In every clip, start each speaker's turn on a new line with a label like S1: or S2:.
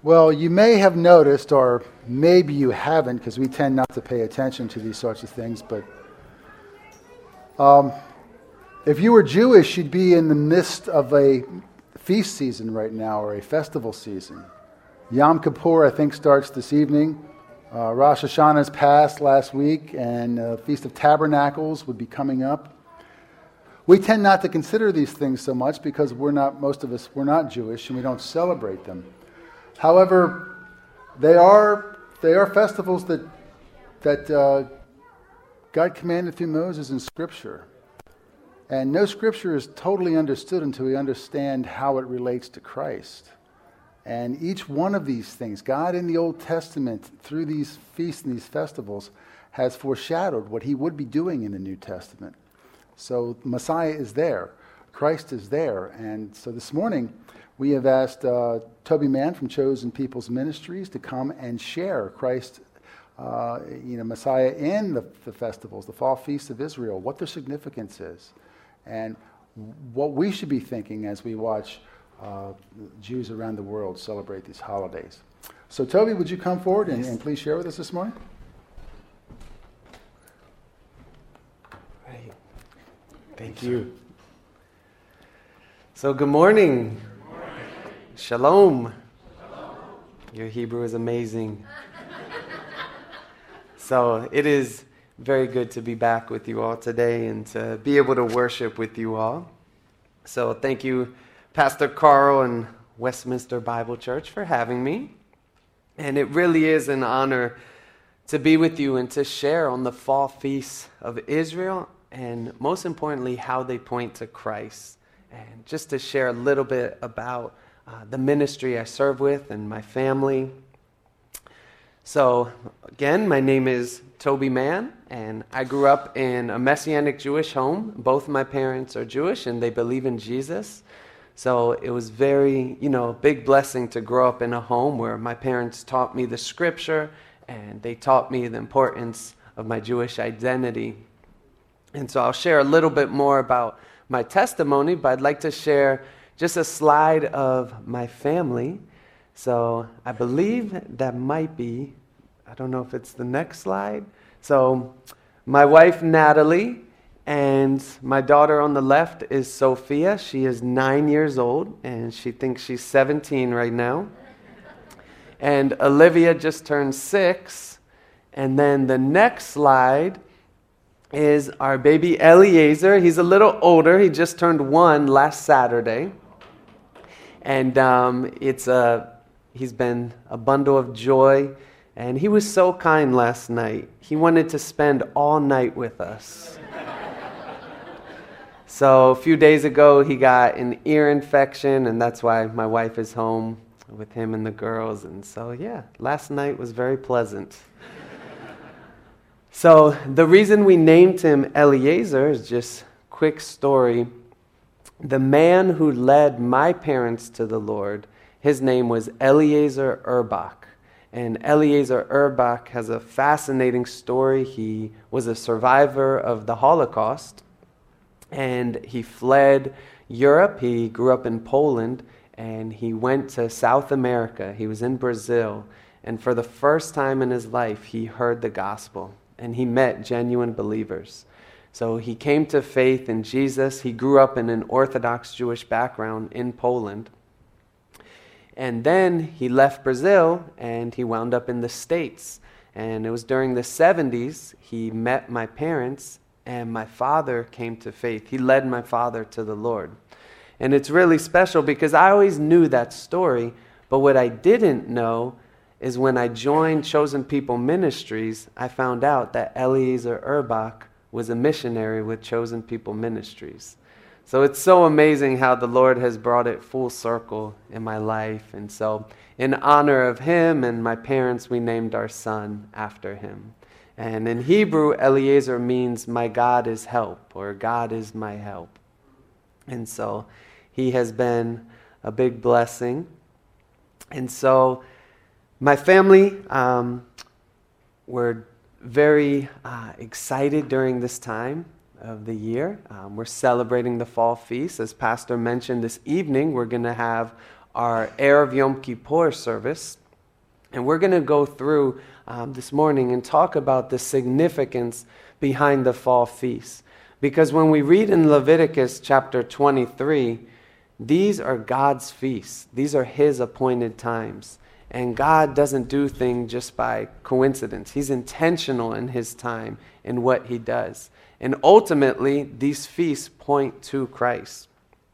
S1: Well, you may have noticed, or maybe you haven't, because we tend not to pay attention to these sorts of things, but if you were Jewish, you'd be in the midst of a feast season right now, or a festival season. Yom Kippur, I think, starts this evening. Rosh Hashanah's passed last week, and Feast of Tabernacles would be coming up. We tend not to consider these things so much because most of us, we're not Jewish, and we don't celebrate them. However, they are festivals that God commanded through Moses in Scripture. And no Scripture is totally understood until we understand how it relates to Christ. And each one of these things, God in the Old Testament, through these feasts and these festivals, has foreshadowed what he would be doing in the New Testament. So Messiah is there. Christ is there. And so this morning, we have asked Toby Mann from Chosen People's Ministries to come and share Christ, Messiah in the festivals, the fall feasts of Israel, what their significance is, and what we should be thinking as we watch Jews around the world celebrate these holidays. So Toby, would you come forward and please share with us this morning?
S2: Great. Thank you. So good morning. Shalom. Your Hebrew is amazing. So it is very good to be back with you all today and to be able to worship with you all. So thank you, Pastor Carl and Westminster Bible Church, for having me. And it really is an honor to be with you and to share on the fall feasts of Israel, and most importantly, how they point to Christ. And just to share a little bit about the ministry I serve with and my family. So, again, my name is Toby Mann, and I grew up in a Messianic Jewish home. Both my parents are Jewish, and they believe in Jesus. So it was very, big blessing to grow up in a home where my parents taught me the Scripture, and they taught me the importance of my Jewish identity. And so I'll share a little bit more about my testimony, but I'd like to share just a slide of my family. So I believe that might be, I don't know if it's the next slide. So my wife, Natalie, and my daughter on the left is Sophia. She is 9 years old, and she thinks she's 17 right now. And Olivia just turned 6. And then the next slide is our baby Eliezer. He's a little older. He just turned 1 last Saturday. And he's been a bundle of joy. And he was so kind last night. He wanted to spend all night with us. So a few days ago, he got an ear infection, and that's why my wife is home with him and the girls. And so, last night was very pleasant. So the reason we named him Eliezer is just quick story. The man who led my parents to the Lord, his name was Eliezer Urbach. And Eliezer Urbach has a fascinating story. He was a survivor of the Holocaust, and he fled Europe. He grew up in Poland, and he went to South America. He was in Brazil, and for the first time in his life, he heard the gospel, and he met genuine believers. So he came to faith in Jesus. He grew up in an Orthodox Jewish background in Poland. And then he left Brazil, and he wound up in the States. And it was during the 70s he met my parents, and my father came to faith. He led my father to the Lord. And it's really special because I always knew that story, but what I didn't know is when I joined Chosen People Ministries, I found out that Eliezer Urbach was a missionary with Chosen People Ministries. So it's so amazing how the Lord has brought it full circle in my life. And so in honor of him and my parents, we named our son after him. And in Hebrew, Eliezer means my God is help, or God is my help. And so he has been a big blessing. And so my family were very excited during this time of the year. We're celebrating the fall feast. As Pastor mentioned, this evening we're going to have our Erev Yom Kippur service. And we're going to go through this morning and talk about the significance behind the fall feast. Because when we read in Leviticus chapter 23, these are God's feasts. These are His appointed times. And God doesn't do things just by coincidence. He's intentional in His time in what He does. And ultimately, these feasts point to Christ.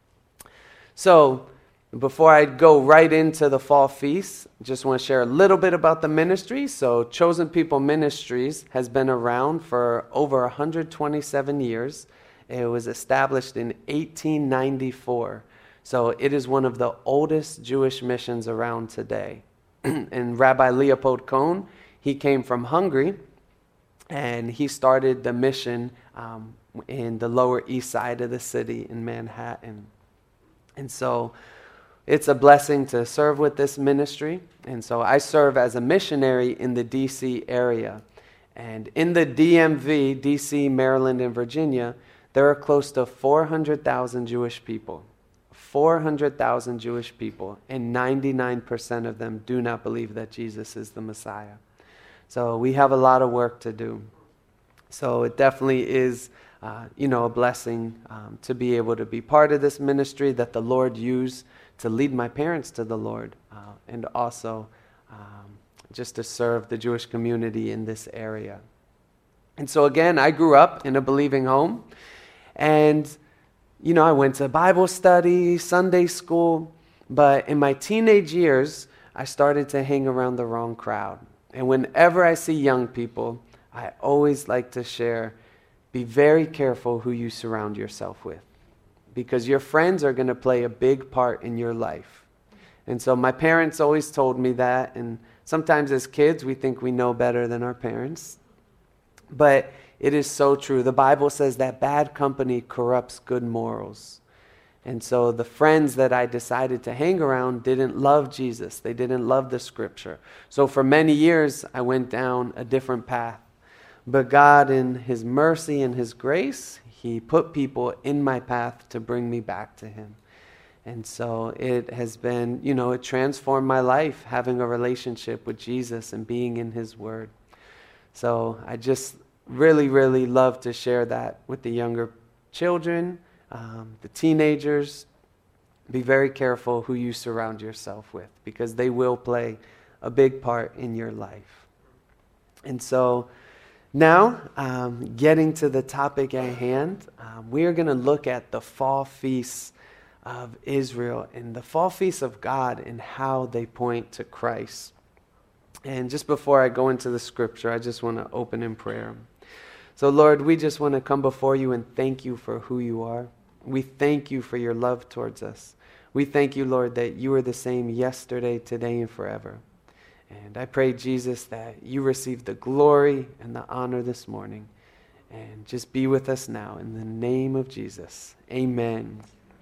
S2: So, before I go right into the fall feast, I just want to share a little bit about the ministry. So, Chosen People Ministries has been around for over 127 years. It was established in 1894. So, it is one of the oldest Jewish missions around today. And Rabbi Leopold Cohn, he came from Hungary, and he started the mission in the Lower East Side of the city in Manhattan. And so it's a blessing to serve with this ministry. And so I serve as a missionary in the D.C. area. And in the DMV, D.C., Maryland, and Virginia, there are close to 400,000 Jewish people. 400,000 Jewish people, and 99% of them do not believe that Jesus is the Messiah. So we have a lot of work to do. So it definitely is, a blessing to be able to be part of this ministry that the Lord used to lead my parents to the Lord, and also just to serve the Jewish community in this area. And so again, I grew up in a believing home, and I went to Bible study, Sunday school, but in my teenage years, I started to hang around the wrong crowd. And whenever I see young people, I always like to share, be very careful who you surround yourself with, because your friends are going to play a big part in your life. And so my parents always told me that, and sometimes as kids, we think we know better than our parents. But it is so true. The Bible says that bad company corrupts good morals. And so the friends that I decided to hang around didn't love Jesus. They didn't love the Scripture. So for many years, I went down a different path. But God, in His mercy and His grace, He put people in my path to bring me back to Him. And so it has been, it transformed my life, having a relationship with Jesus and being in His Word. So I just really, really love to share that with the younger children, the teenagers. Be very careful who you surround yourself with, because they will play a big part in your life. And so now, getting to the topic at hand, we are going to look at the fall feasts of Israel and the fall feasts of God and how they point to Christ. And just before I go into the scripture, I just want to open in prayer. So Lord, we just want to come before you and thank you for who you are. We thank you for your love towards us. We thank you, Lord, that you are the same yesterday, today, and forever. And I pray, Jesus, that you receive the glory and the honor this morning. And just be with us now in the name of Jesus. Amen.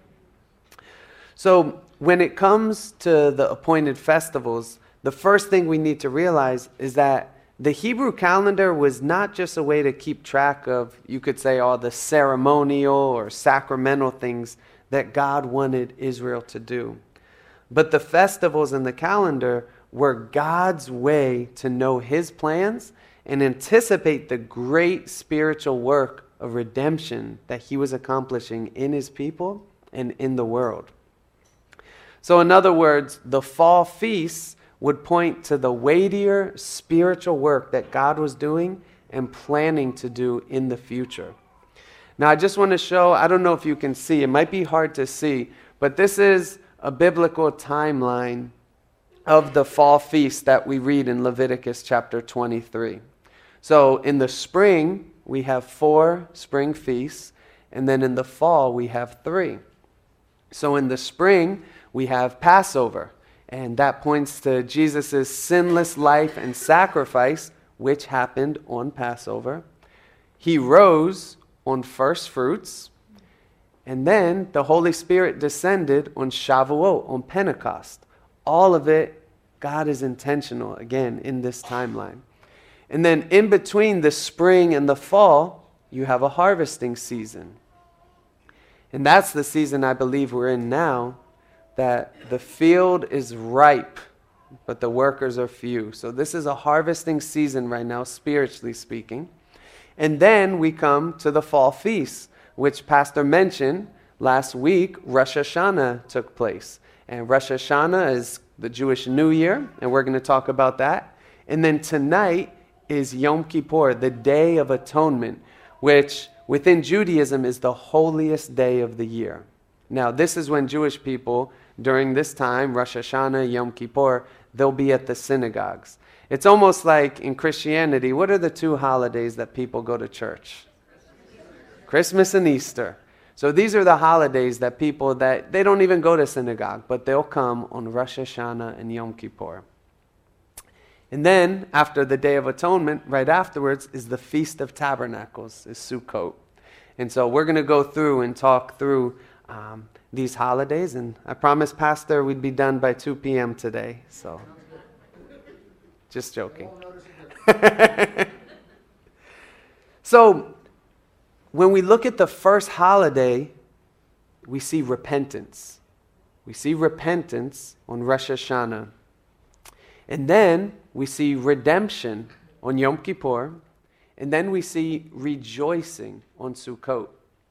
S2: So when it comes to the appointed festivals, the first thing we need to realize is that the Hebrew calendar was not just a way to keep track of, you could say, all the ceremonial or sacramental things that God wanted Israel to do. But the festivals in the calendar were God's way to know His plans and anticipate the great spiritual work of redemption that He was accomplishing in His people and in the world. So in other words, the fall feasts would point to the weightier spiritual work that God was doing and planning to do in the future. Now I just want to show, I don't know if you can see, it might be hard to see, but this is a biblical timeline of the fall feast that we read in Leviticus chapter 23. So in the spring, we have 4 spring feasts, and then in the fall, we have 3. So in the spring, we have Passover, and that points to Jesus' sinless life and sacrifice, which happened on Passover. He rose on first fruits, and then the Holy Spirit descended on Shavuot, on Pentecost. All of it, God is intentional, again, in this timeline. And then in between the spring and the fall, you have a harvesting season. And that's the season I believe we're in now, that the field is ripe, but the workers are few. So this is a harvesting season right now, spiritually speaking. And then we come to the fall feast, which Pastor mentioned last week. Rosh Hashanah took place. And Rosh Hashanah is the Jewish New Year, and we're going to talk about that. And then tonight is Yom Kippur, the Day of Atonement, which within Judaism is the holiest day of the year. Now, this is when Jewish people, during this time, Rosh Hashanah, Yom Kippur, they'll be at the synagogues. It's almost like in Christianity, what are the two holidays that people go to church? Christmas and Easter. So these are the holidays that people, that they don't even go to synagogue, but they'll come on Rosh Hashanah and Yom Kippur. And then, after the Day of Atonement, right afterwards, is the Feast of Tabernacles, is Sukkot. And so we're going to go through and talk through these holidays. And I promised Pastor we'd be done by 2 p.m. today. So, just joking. So, when we look at the first holiday, we see repentance. We see repentance on Rosh Hashanah. And then we see redemption on Yom Kippur. And then we see rejoicing on Sukkot.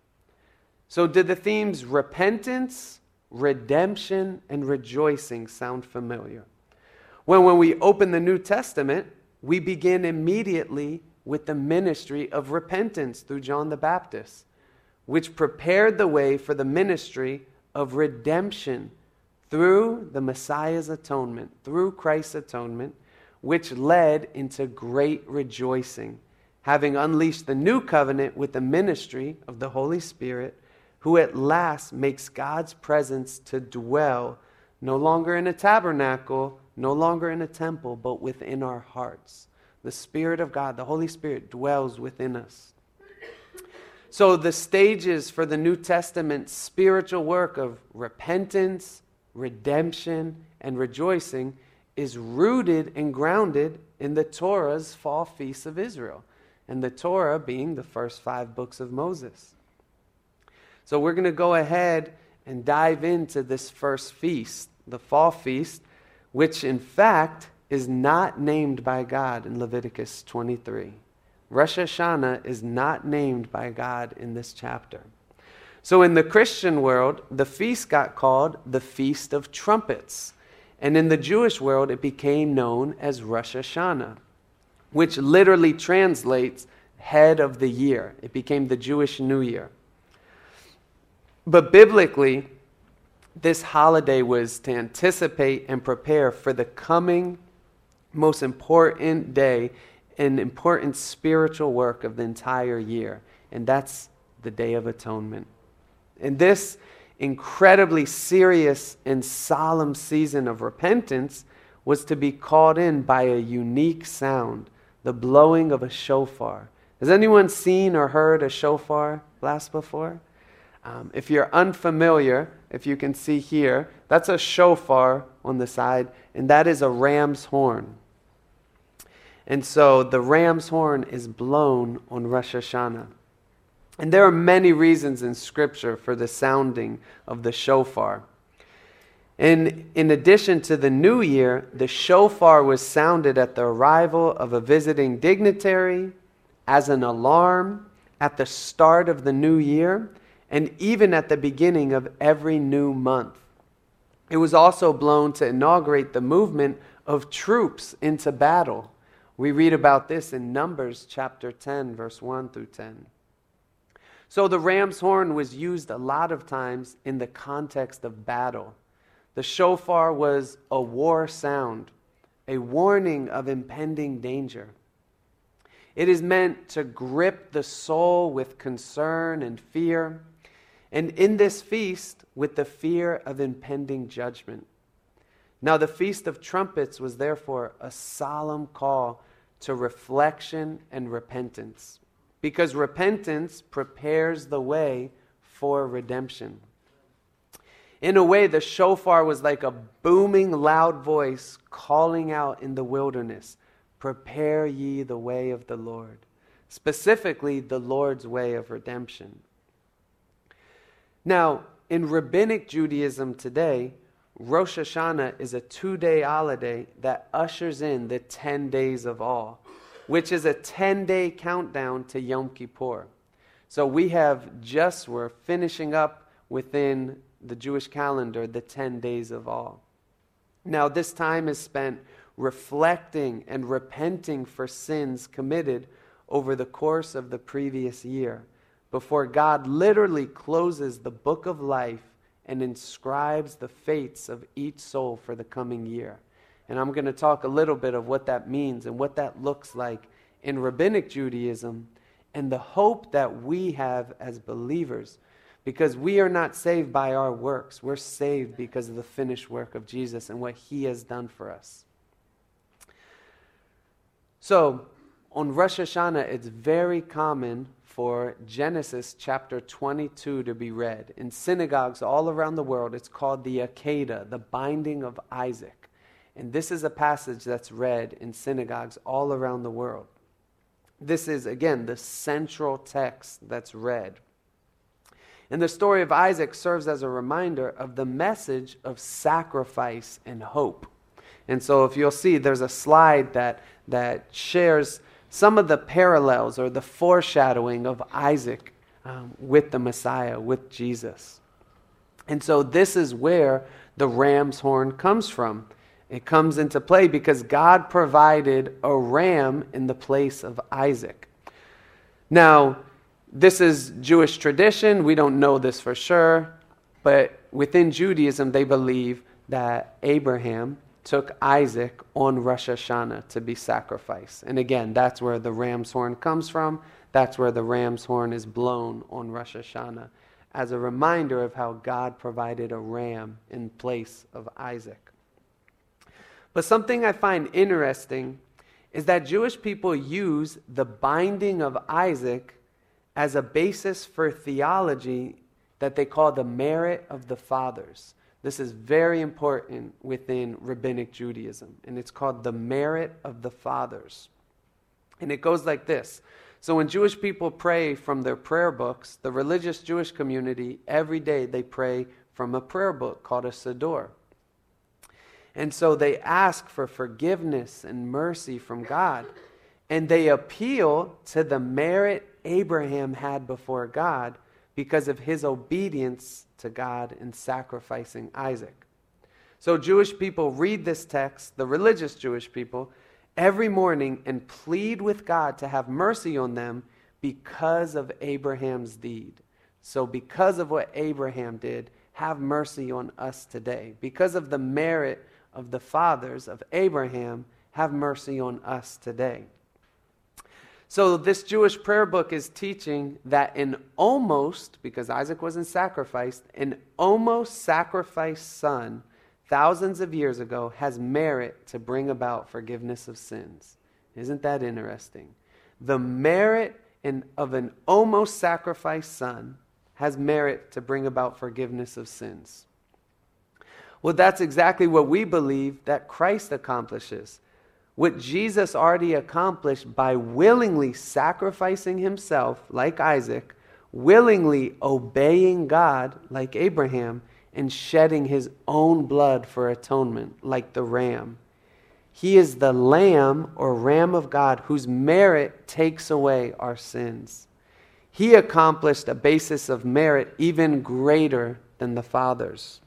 S2: So did the themes repentance, redemption, and rejoicing sound familiar? Well, when we open the New Testament, we begin immediately with the ministry of repentance through John the Baptist, which prepared the way for the ministry of redemption through the Messiah's atonement, through Christ's atonement, which led into great rejoicing, having unleashed the new covenant with the ministry of the Holy Spirit, who at last makes God's presence to dwell no longer in a tabernacle, no longer in a temple, but within our hearts. The Spirit of God, the Holy Spirit, dwells within us. So the stages for the New Testament spiritual work of repentance, redemption, and rejoicing is rooted and grounded in the Torah's fall feasts of Israel, and the Torah being the first 5 books of Moses. So we're going to go ahead and dive into this first feast, the fall feast, which in fact is not named by God in Leviticus 23. Rosh Hashanah is not named by God in this chapter. So in the Christian world, the feast got called the Feast of Trumpets. And in the Jewish world, it became known as Rosh Hashanah, which literally translates head of the year. It became the Jewish New Year. But biblically, this holiday was to anticipate and prepare for the coming most important day and important spiritual work of the entire year. And that's the Day of Atonement. And this incredibly serious and solemn season of repentance was to be called in by a unique sound, the blowing of a shofar. Has anyone seen or heard a shofar blast before? If you're unfamiliar, if you can see here, that's a shofar on the side, and that is a ram's horn. And so the ram's horn is blown on Rosh Hashanah. And there are many reasons in Scripture for the sounding of the shofar. And in addition to the new year, the shofar was sounded at the arrival of a visiting dignitary, as an alarm, at the start of the new year, and even at the beginning of every new month. It was also blown to inaugurate the movement of troops into battle. We read about this in Numbers chapter 10, verse 1 through 10. So the ram's horn was used a lot of times in the context of battle. The shofar was a war sound, a warning of impending danger. It is meant to grip the soul with concern and fear, and in this feast, with the fear of impending judgment. Now, the Feast of Trumpets was therefore a solemn call to reflection and repentance, because repentance prepares the way for redemption. In a way, the shofar was like a booming, loud voice calling out in the wilderness, "Prepare ye the way of the Lord," specifically the Lord's way of redemption. Now, in Rabbinic Judaism today, Rosh Hashanah is a 2-day holiday that ushers in the 10 days of awe, which is a 10-day countdown to Yom Kippur. So we're finishing up within the Jewish calendar the 10 days of awe. Now this time is spent reflecting and repenting for sins committed over the course of the previous year, before God literally closes the book of life and inscribes the fates of each soul for the coming year. And I'm going to talk a little bit of what that means and what that looks like in Rabbinic Judaism and the hope that we have as believers, because we are not saved by our works. We're saved because of the finished work of Jesus and what He has done for us. So, on Rosh Hashanah, it's very common for Genesis chapter 22 to be read. In synagogues all around the world, it's called the Akedah, the binding of Isaac. And this is a passage that's read in synagogues all around the world. This is, again, the central text that's read. And the story of Isaac serves as a reminder of the message of sacrifice and hope. And so if you'll see, there's a slide that shares some of the parallels or the foreshadowing of Isaac with the Messiah, with Jesus. And so this is where the ram's horn comes from. It comes into play because God provided a ram in the place of Isaac. Now, this is Jewish tradition. We don't know this for sure. But within Judaism, they believe that Abraham took Isaac on Rosh Hashanah to be sacrificed. And again, that's where the ram's horn comes from. That's where the ram's horn is blown on Rosh Hashanah, as a reminder of how God provided a ram in place of Isaac. But something I find interesting is that Jewish people use the binding of Isaac as a basis for theology that they call the merit of the fathers. This is very important within Rabbinic Judaism, and it's called the merit of the fathers. And it goes like this. So when Jewish people pray from their prayer books, the religious Jewish community, every day they pray from a prayer book called a Siddur. And so they ask for forgiveness and mercy from God. And they appeal to the merit Abraham had before God because of his obedience to God in sacrificing Isaac. So Jewish people read this text, the religious Jewish people, every morning and plead with God to have mercy on them because of Abraham's deed. So because of what Abraham did, have mercy on us today. Because of the merit of the fathers of Abraham, have mercy on us today. So this Jewish prayer book is teaching that an almost, because Isaac wasn't sacrificed, an almost sacrificed son thousands of years ago has merit to bring about forgiveness of sins. Isn't that interesting? The merit of an almost sacrificed son has merit to bring about forgiveness of sins. Well, that's exactly what we believe that Christ accomplishes. What Jesus already accomplished by willingly sacrificing himself, like Isaac, willingly obeying God, like Abraham, and shedding his own blood for atonement, like the ram. He is the Lamb or Ram of God whose merit takes away our sins. He accomplished a basis of merit even greater than the fathers.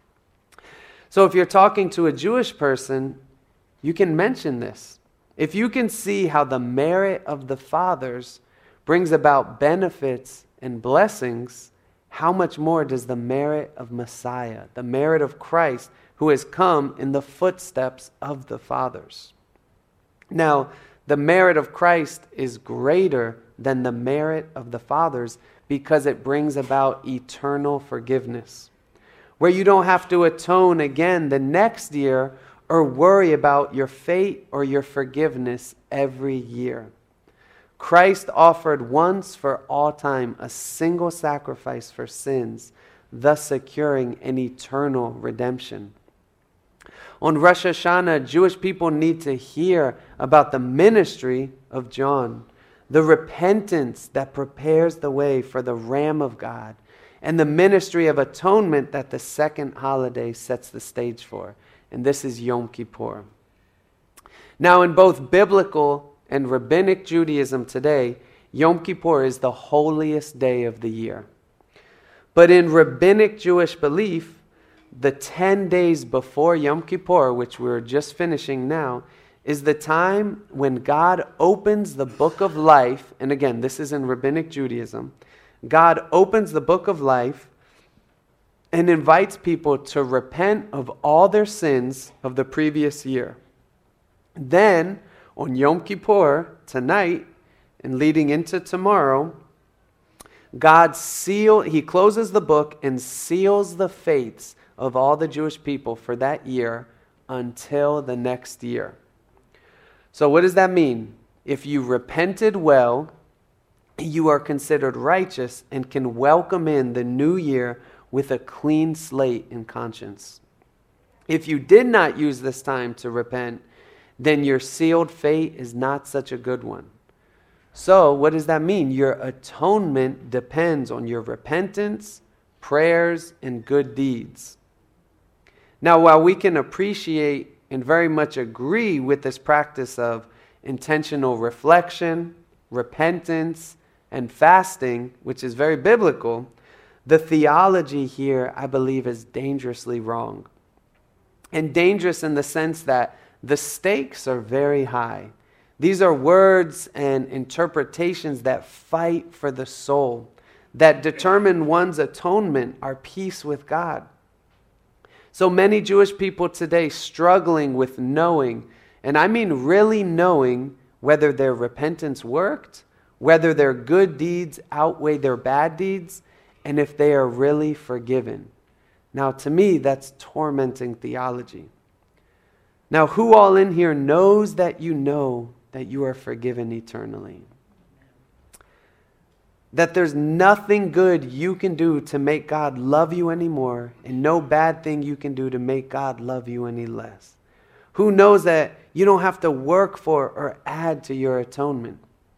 S2: So if you're talking to a Jewish person, you can mention this. If you can see how the merit of the fathers brings about benefits and blessings, how much more does the merit of Messiah, the merit of Christ, who has come in the footsteps of the fathers? Now, the merit of Christ is greater than the merit of the fathers because it brings about eternal forgiveness, where you don't have to atone again the next year or worry about your fate or your forgiveness every year. Christ offered once for all time a single sacrifice for sins, thus securing an eternal redemption. On Rosh Hashanah, Jewish people need to hear about the ministry of John, the repentance that prepares the way for the Ram of God, and the ministry of atonement that the second holiday sets the stage for. And this is Yom Kippur. Now, in both biblical and rabbinic Judaism today, Yom Kippur is the holiest day of the year. But in rabbinic Jewish belief, the 10 days before Yom Kippur, which we're just finishing now, is the time when God opens the book of life. And again, this is in rabbinic Judaism. God opens the book of life and invites people to repent of all their sins of the previous year. Then, on Yom Kippur, tonight, and leading into tomorrow, He closes the book and seals the fates of all the Jewish people for that year until the next year. So what does that mean? If you repented well, you are considered righteous and can welcome in the new year with a clean slate and conscience. If you did not use this time to repent, then your sealed fate is not such a good one. So what does that mean? Your atonement depends on your repentance, prayers, and good deeds. Now, while we can appreciate and very much agree with this practice of intentional reflection, repentance, and fasting, which is very biblical, the theology here, I believe, is dangerously wrong. And dangerous in the sense that the stakes are very high. These are words and interpretations that fight for the soul, that determine one's atonement, our peace with God. So many Jewish people today struggling with knowing, and I mean really knowing, whether their repentance worked, whether their good deeds outweigh their bad deeds, and if they are really forgiven. Now, to me, that's tormenting theology. Now, who all in here knows that you are forgiven eternally? That there's nothing good you can do to make God love you anymore, and no bad thing you can do to make God love you any less. Who knows that you don't have to work for or add to your atonement?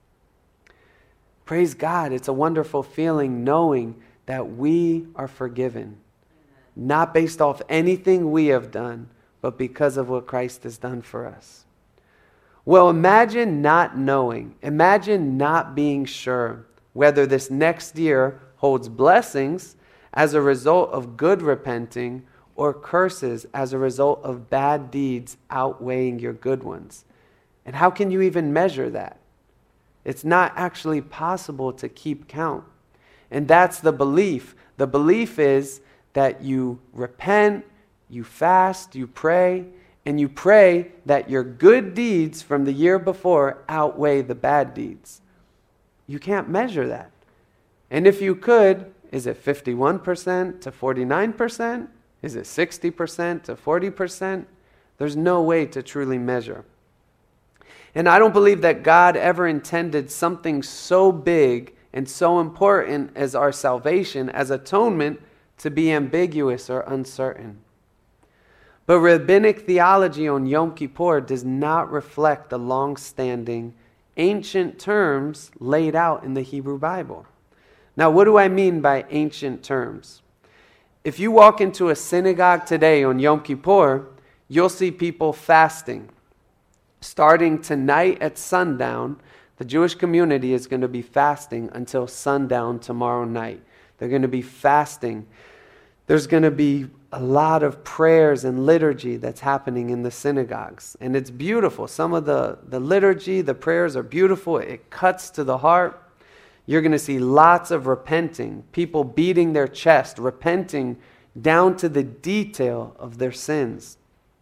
S2: Praise God, it's a wonderful feeling knowing that we are forgiven. Not based off anything we have done, but because of what Christ has done for us. Well, imagine not knowing. Imagine not being sure whether this next year holds blessings as a result of good repenting or curses as a result of bad deeds outweighing your good ones. And how can you even measure that? It's not actually possible to keep count. And that's the belief. The belief is that you repent, you fast, you pray, and you pray that your good deeds from the year before outweigh the bad deeds. You can't measure that. And if you could, is it 51% to 49%? Is it 60% to 40%? There's no way to truly measure. And I don't believe that God ever intended something so big and so important as our salvation, as atonement, to be ambiguous or uncertain. But rabbinic theology on Yom Kippur does not reflect the long-standing ancient terms laid out in the Hebrew Bible. Now, what do I mean by ancient terms? If you walk into a synagogue today on Yom Kippur, you'll see people fasting. Starting tonight at sundown, the Jewish community is going to be fasting until sundown tomorrow night. They're going to be fasting. There's going to be a lot of prayers and liturgy that's happening in the synagogues. And it's beautiful. Some of the liturgy, the prayers are beautiful. It cuts to the heart. You're going to see lots of repenting, people beating their chest, repenting down to the detail of their sins.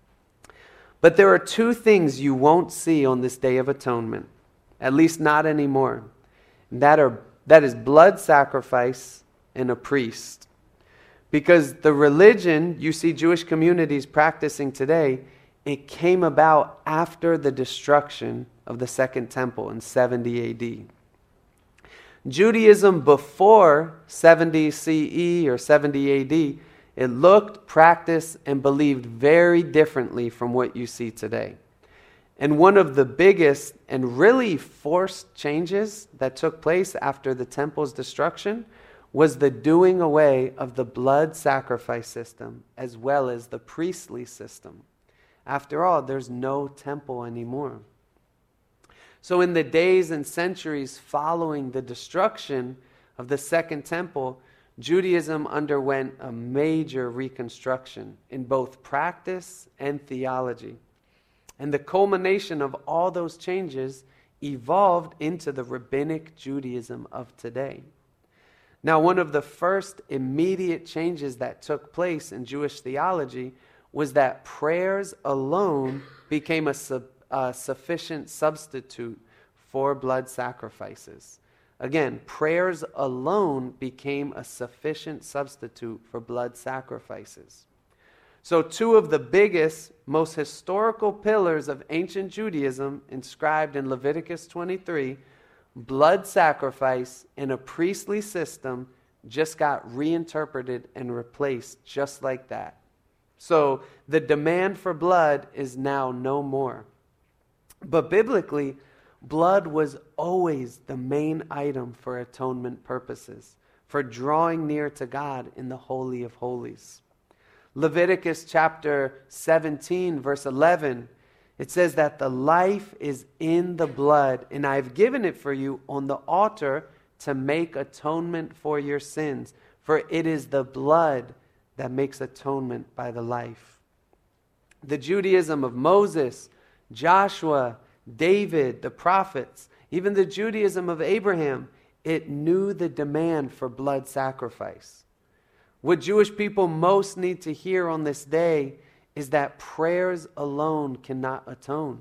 S2: But there are two things you won't see on this Day of Atonement, at least not anymore. And that is blood sacrifice and a priest. Because the religion you see Jewish communities practicing today, it came about after the destruction of the Second Temple in 70 AD. Judaism before 70 CE or 70 AD, it looked, practiced, and believed very differently from what you see today. And one of the biggest and really forced changes that took place after the temple's destruction was the doing away of the blood sacrifice system as well as the priestly system. After all, there's no temple anymore. So in the days and centuries following the destruction of the Second Temple, Judaism underwent a major reconstruction in both practice and theology. And the culmination of all those changes evolved into the rabbinic Judaism of today. Now, one of the first immediate changes that took place in Jewish theology was that prayers alone became a sufficient substitute for blood sacrifices. Again, prayers alone became a sufficient substitute for blood sacrifices. So two of the biggest, most historical pillars of ancient Judaism inscribed in Leviticus 23, blood sacrifice and a priestly system, just got reinterpreted and replaced just like that. So the demand for blood is now no more. But biblically, blood was always the main item for atonement purposes, for drawing near to God in the Holy of Holies. Leviticus chapter 17, verse 11, it says that the life is in the blood, and I have given it for you on the altar to make atonement for your sins. For it is the blood that makes atonement by the life. The Judaism of Moses, Joshua, David, the prophets, even the Judaism of Abraham, it knew the demand for blood sacrifice. What Jewish people most need to hear on this day is that prayers alone cannot atone.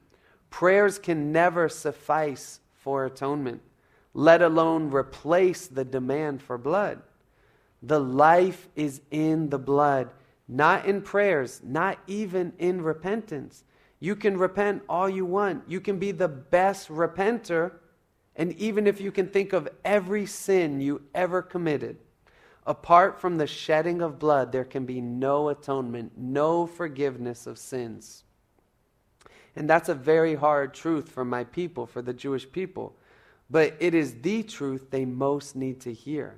S2: Prayers can never suffice for atonement, let alone replace the demand for blood. The life is in the blood, not in prayers, not even in repentance. You can repent all you want. You can be the best repenter, and even if you can think of every sin you ever committed, apart from the shedding of blood, there can be no atonement, no forgiveness of sins. And that's a very hard truth for my people, for the Jewish people. But it is the truth they most need to hear.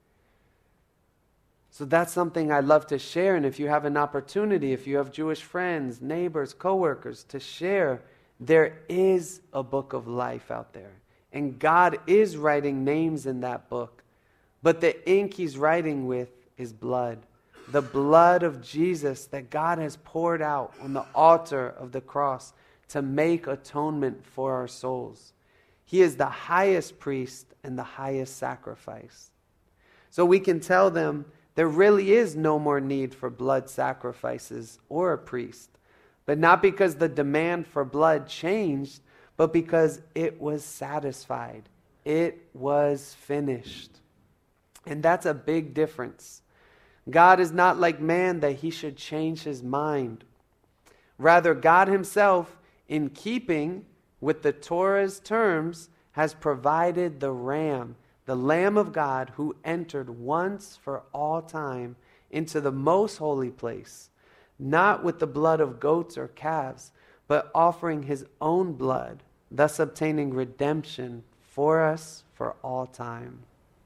S2: So that's something I love to share. And if you have an opportunity, if you have Jewish friends, neighbors, coworkers, to share, there is a book of life out there. And God is writing names in that book. But the ink he's writing with is blood. The blood of Jesus that God has poured out on the altar of the cross to make atonement for our souls. He is the highest priest and the highest sacrifice. So we can tell them there really is no more need for blood sacrifices or a priest. But not because the demand for blood changed, but because it was satisfied. It was finished. And that's a big difference. God is not like man that he should change his mind. Rather, God himself, in keeping with the Torah's terms, has provided the Ram, the Lamb of God, who entered once for all time into the most holy place, not with the blood of goats or calves, but offering his own blood, thus obtaining redemption for us for all time.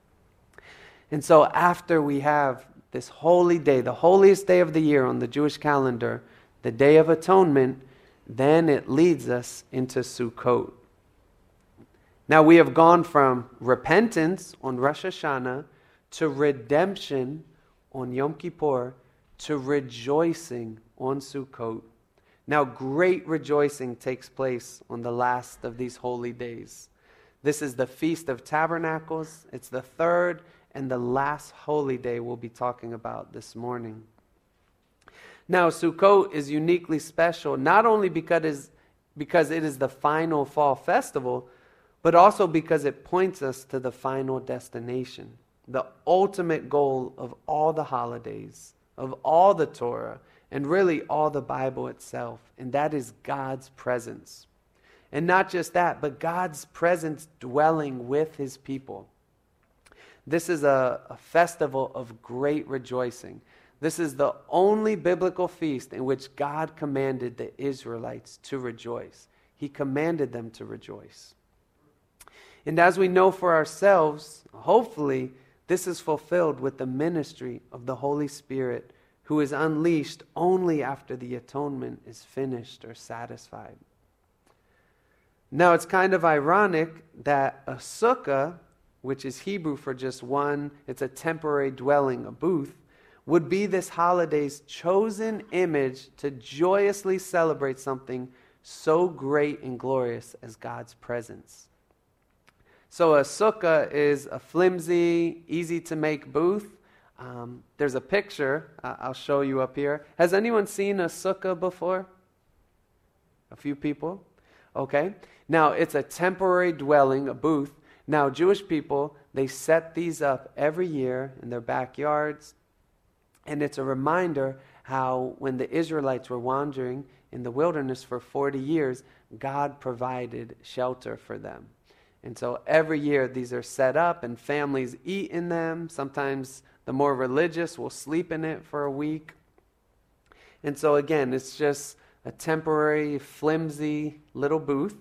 S2: And so after we have this holy day, the holiest day of the year on the Jewish calendar, the Day of Atonement, then it leads us into Sukkot. Now we have gone from repentance on Rosh Hashanah to redemption on Yom Kippur to rejoicing on Sukkot. Now great rejoicing takes place on the last of these holy days. This is the Feast of Tabernacles. It's the third and the last holy day we'll be talking about this morning. Now, Sukkot is uniquely special, not only because it is the final fall festival, but also because it points us to the final destination, the ultimate goal of all the holidays, of all the Torah, and really all the Bible itself, and that is God's presence. And not just that, but God's presence dwelling with his people. This is a festival of great rejoicing. This is the only biblical feast in which God commanded the Israelites to rejoice. He commanded them to rejoice. And as we know for ourselves, hopefully, This is fulfilled with the ministry of the Holy Spirit, who is unleashed only after the atonement is finished or satisfied. Now, it's kind of ironic that a sukkah, which is Hebrew for just one, it's a temporary dwelling, a booth, would be this holiday's chosen image to joyously celebrate something so great and glorious as God's presence. So a sukkah is a flimsy, easy-to-make booth. There's a picture I'll show you up here. Has anyone seen a sukkah before? A few people? Okay. Now, it's a temporary dwelling, a booth. Now, Jewish people, they set these up every year in their backyards. And it's a reminder how when the Israelites were wandering in the wilderness for 40 years, God provided shelter for them. And so every year these are set up and families eat in them. Sometimes the more religious will sleep in it for a week. And so again, it's just a temporary, flimsy little booth.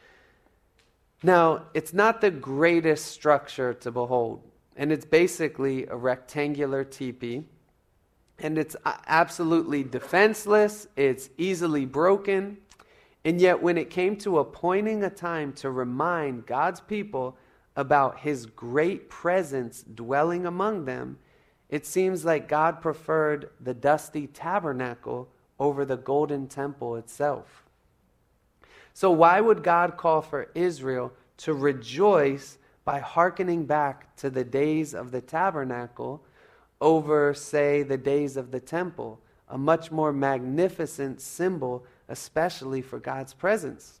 S2: Now, it's not the greatest structure to behold. And it's basically a rectangular teepee. And it's absolutely defenseless. It's easily broken. And yet when it came to appointing a time to remind God's people about His great presence dwelling among them, it seems like God preferred the dusty tabernacle over the golden temple itself. So why would God call for Israel to rejoice by hearkening back to the days of the tabernacle over, say, the days of the temple, a much more magnificent symbol, especially for God's presence?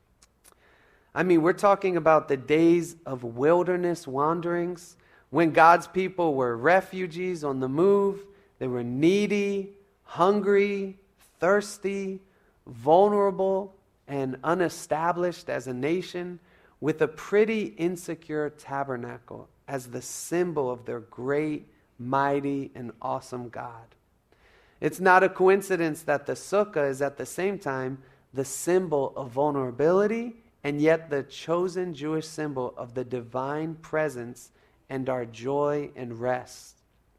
S2: I mean, we're talking about the days of wilderness wanderings, when God's people were refugees on the move. They were needy, hungry, thirsty, vulnerable, and unestablished as a nation, with a pretty insecure tabernacle as the symbol of their great, mighty, and awesome God. It's not a coincidence that the sukkah is at the same time the symbol of vulnerability and yet the chosen Jewish symbol of the divine presence and our joy and rest.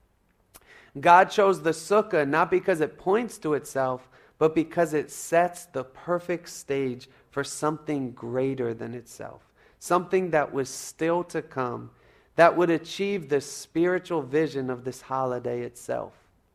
S2: God chose the sukkah not because it points to itself, but because it sets the perfect stage for something greater than itself, something that was still to come, that would achieve the spiritual vision of this holiday itself.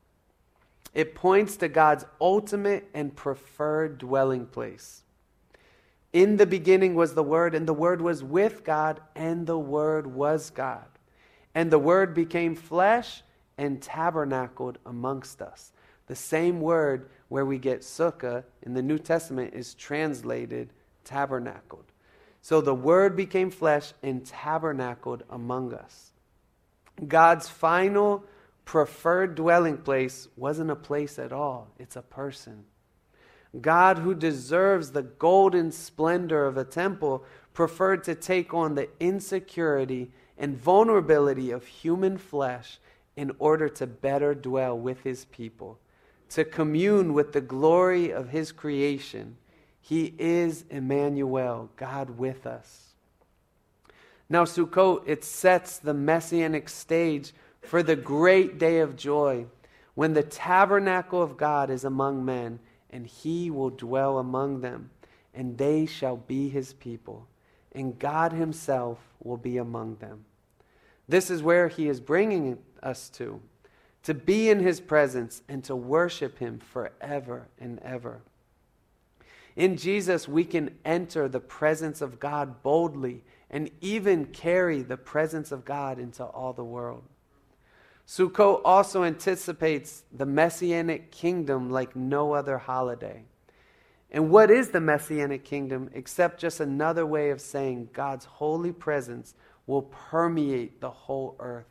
S2: It points to God's ultimate and preferred dwelling place. In the beginning was the Word, and the Word was with God, and the Word was God. And the Word became flesh and tabernacled amongst us. The same word where we get sukkah in the New Testament is translated tabernacled. So the Word became flesh and tabernacled among us. God's final preferred dwelling place wasn't a place at all. It's a person. God, who deserves the golden splendor of a temple, preferred to take on the insecurity and vulnerability of human flesh in order to better dwell with His people, to commune with the glory of His creation. He is Emmanuel, God with us. Now, Sukkot, it sets the messianic stage for the great day of joy, when the tabernacle of God is among men, and He will dwell among them, and they shall be His people, and God Himself will be among them. This is where He is bringing us to be in His presence and to worship Him forever and ever. In Jesus, we can enter the presence of God boldly and even carry the presence of God into all the world. Sukkot also anticipates the Messianic kingdom like no other holiday. And what is the Messianic kingdom except just another way of saying God's holy presence will permeate the whole earth?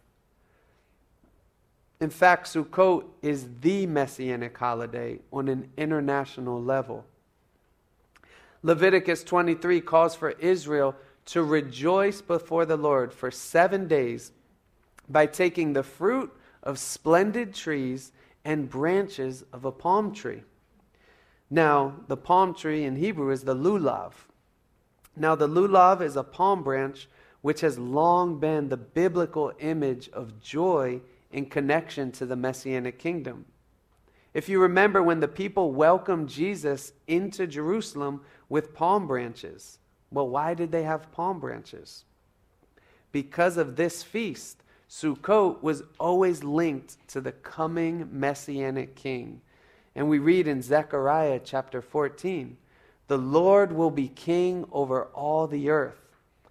S2: In fact, Sukkot is the Messianic holiday on an international level. Leviticus 23 calls for Israel to rejoice before the Lord for 7 days by taking the fruit of splendid trees and branches of a palm tree. Now, the palm tree in Hebrew is the lulav. Now, the lulav is a palm branch which has long been the biblical image of joy in connection to the Messianic kingdom. If you remember when the people welcomed Jesus into Jerusalem with palm branches, well, why did they have palm branches? Because of this feast, Sukkot was always linked to the coming Messianic king. And we read in Zechariah chapter 14, "The Lord will be king over all the earth.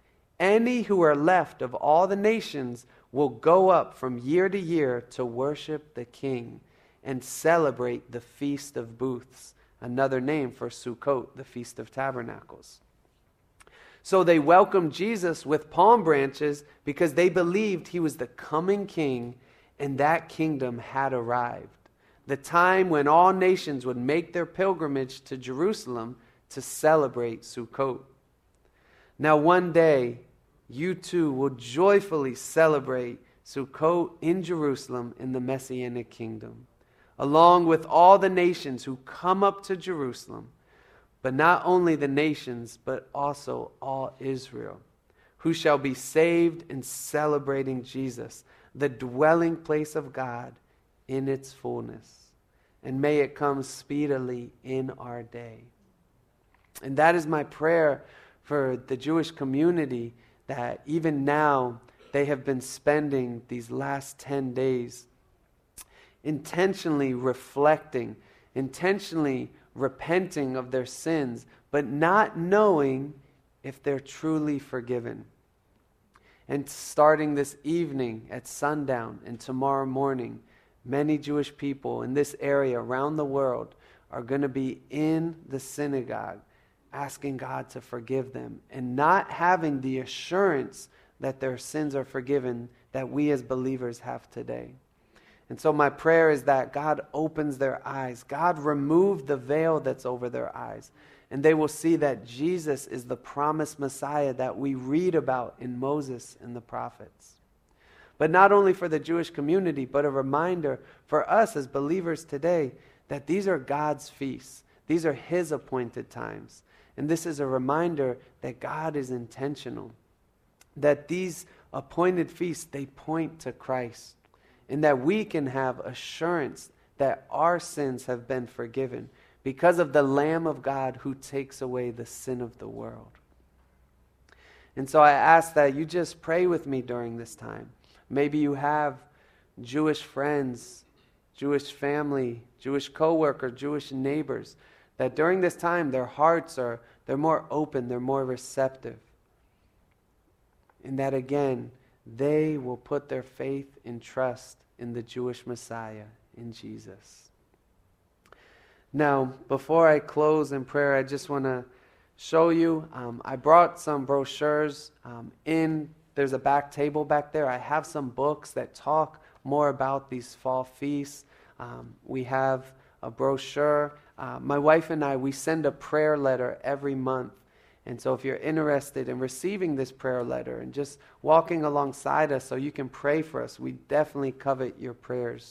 S2: Any who are left of all the nations will go up from year to year to worship the king and celebrate the Feast of Booths," another name for Sukkot, the Feast of Tabernacles. So they welcomed Jesus with palm branches because they believed he was the coming king, and that kingdom had arrived. The time when all nations would make their pilgrimage to Jerusalem to celebrate Sukkot. Now one day, you too will joyfully celebrate Sukkot in Jerusalem in the Messianic kingdom, along with all the nations who come up to Jerusalem. But not only the nations, but also all Israel, who shall be saved in celebrating Jesus, the dwelling place of God in its fullness. And may it come speedily in our day. And that is my prayer for the Jewish community, that even now they have been spending these last 10 days intentionally reflecting, intentionally repenting of their sins, but not knowing if they're truly forgiven. And starting this evening at sundown and tomorrow morning, many Jewish people in this area around the world are going to be in the synagogue asking God to forgive them and not having the assurance that their sins are forgiven that we as believers have today. And so my prayer is that God opens their eyes. God remove the veil that's over their eyes. And they will see that Jesus is the promised Messiah that we read about in Moses and the prophets. But not only for the Jewish community, but a reminder for us as believers today that these are God's feasts. These are His appointed times. And this is a reminder that God is intentional. That these appointed feasts, they point to Christ. And that we can have assurance that our sins have been forgiven because of the Lamb of God who takes away the sin of the world. And so I ask that you just pray with me during this time. Maybe you have Jewish friends, Jewish family, Jewish co-workers, Jewish neighbors, that during this time their hearts they're more open, they're more receptive. And that again, they will put their faith and trust in the Jewish Messiah, in Jesus. Now, before I close in prayer, I just want to show you, I brought some brochures there's a back table back there. I have some books that talk more about these fall feasts. We have a brochure. My wife and I, we send a prayer letter every month. And so if you're interested in receiving this prayer letter and just walking alongside us so you can pray for us, we definitely covet your prayers.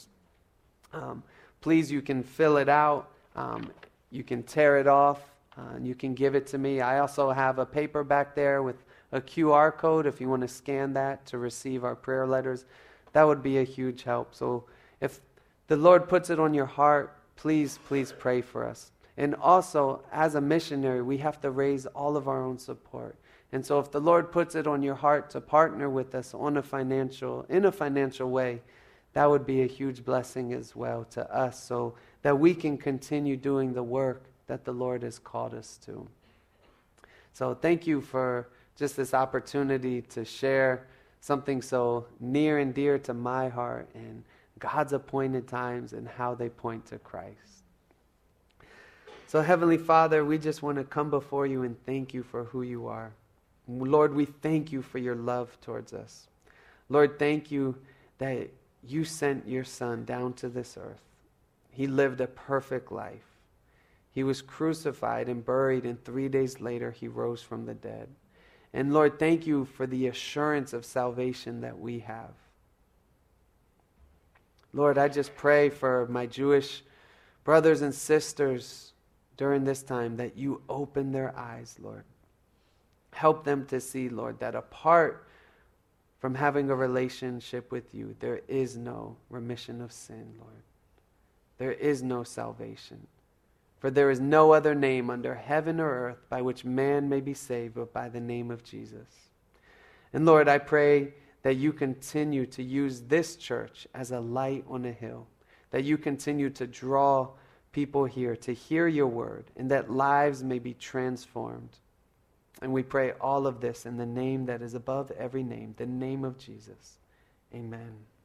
S2: Please, you can fill it out. You can tear it off. And you can give it to me. I also have a paper back there with a QR code if you want to scan that to receive our prayer letters. That would be a huge help. So if the Lord puts it on your heart, please pray for us. And also, as a missionary, we have to raise all of our own support. And so if the Lord puts it on your heart to partner with us in a financial way, that would be a huge blessing as well to us so that we can continue doing the work that the Lord has called us to. So thank you for just this opportunity to share something so near and dear to my heart and God's appointed times and how they point to Christ. So Heavenly Father, we just want to come before you and thank you for who you are. Lord, we thank you for your love towards us. Lord, thank you that you sent your Son down to this earth. He lived a perfect life. He was crucified and buried, and 3 days later he rose from the dead. And Lord, thank you for the assurance of salvation that we have. Lord, I just pray for my Jewish brothers and sisters during this time that you open their eyes, Lord. Help them to see, Lord, that apart from having a relationship with you, there is no remission of sin, Lord. There is no salvation. For there is no other name under heaven or earth by which man may be saved but by the name of Jesus. And Lord, I pray that you continue to use this church as a light on a hill, that you continue to draw people here to hear your word, and that lives may be transformed. And we pray all of this in the name that is above every name, the name of Jesus. Amen.